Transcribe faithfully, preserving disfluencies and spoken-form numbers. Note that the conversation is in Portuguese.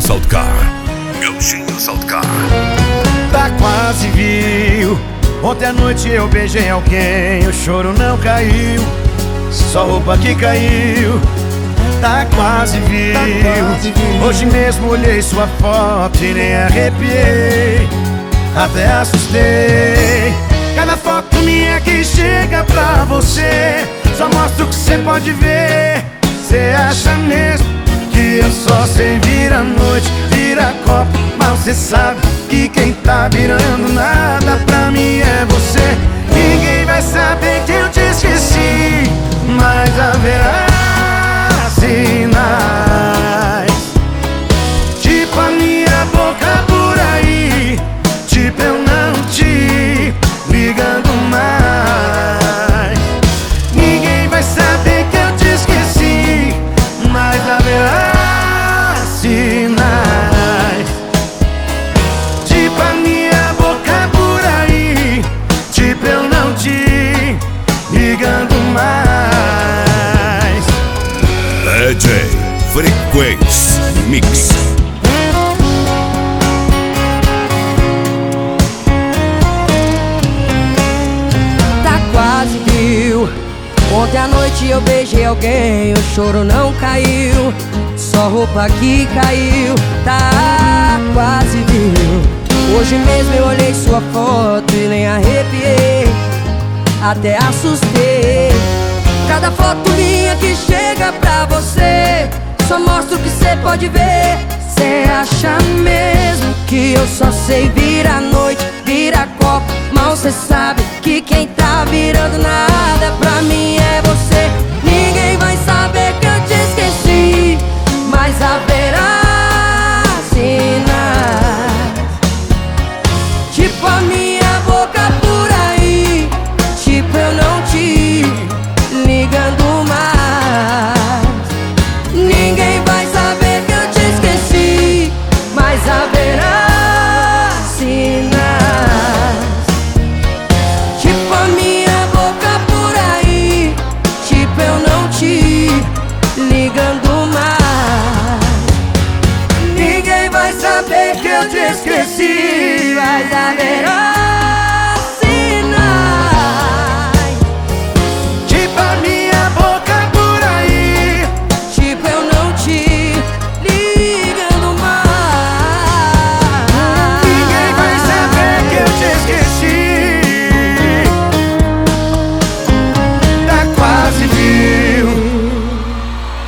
Saltcar. Gauchinho Saltcar. Tá quase viu. Ontem à noite eu beijei alguém, o choro não caiu, só roupa que caiu. Tá quase viu. Hoje mesmo olhei sua foto e nem arrepiei, até assustei. Cada foto minha que chega pra você só mostra o que cê pode ver. Cê acha mesmo que eu só sei virar noite, virar copo, mas cê sabe que quem tá virando nada pra mim é você. Ninguém vai saber que eu te esqueci, mas haverá sinais, tipo a minha boca por aí, tipo eu não te ligando mais. Ninguém vai saber que eu te esqueci, mas haverá sinais, tipo a minha boca por aí, tipo eu não te ligando mais. D J Frequency Mix. Tá quase viu. Ontem à noite eu beijei alguém, o choro não caiu, só roupa que caiu. Tá quase viu. Hoje mesmo eu olhei sua foto e nem arrepiei, até assustei. Cada foto minha que chega pra você só mostra o que cê pode ver. Cê acha mesmo que eu só sei virar noite, virar copo, mal cê sabe que quem tá virando nada pra mim é você. Ninguém vai saber que eu te esqueci, mas a